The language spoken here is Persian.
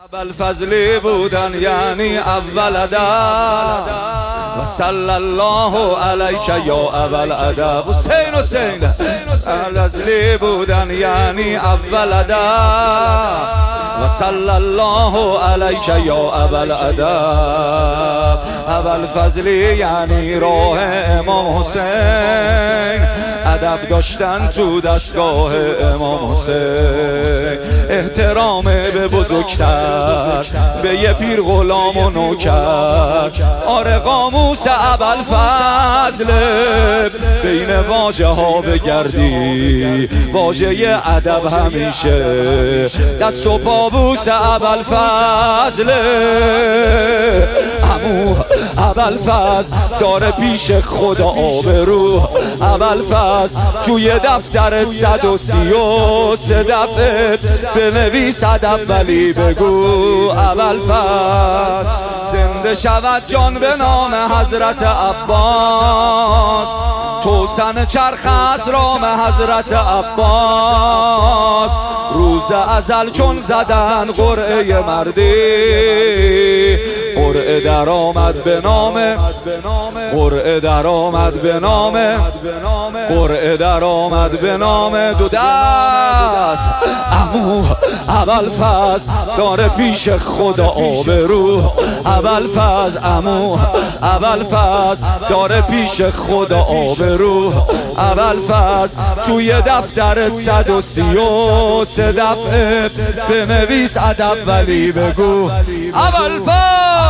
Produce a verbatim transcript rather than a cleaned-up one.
اول فضلی بودن یعنی اول ادب و صلی الله علیک یا اول ادب. حسین حسین اول فضلی بودن یعنی اول ادب و صلی الله علیک یا اول ادب. اول فضلی یعنی راه امام حسین، ادب داشتن تو دستگاه امام حسین، احترام به بزرگتر، به یه پیر غلام و نوکر. آره قاموس ابوالفضل بین واژه ها بگردی، واژه ادب همیشه دست و پابوس ابوالفضل. عمو ابوالفضل داره پیش خدا آبرو، ابوالفضل توی دفترت صد و سی و سه دفعه بنویس ادب ولی بگو ابوالفضل. زنده شود جان به نام حضرت عباس، توسن چرخ از رام حضرت عباس. روز ازل چون زدن قرعه مردی، قرعه در آمد به نام، قرعه در آمد به نام، قرعه در آمد به نام دو دست. عمو ابوالفضل داره پیش خدا آبرو، ابوالفضل عمو ابوالفضل داره پیش خدا آبرو. ابوالفضل توی دفترت صد و سی و سه دفعه بنویس ادب ولی بگو ابوالفضل.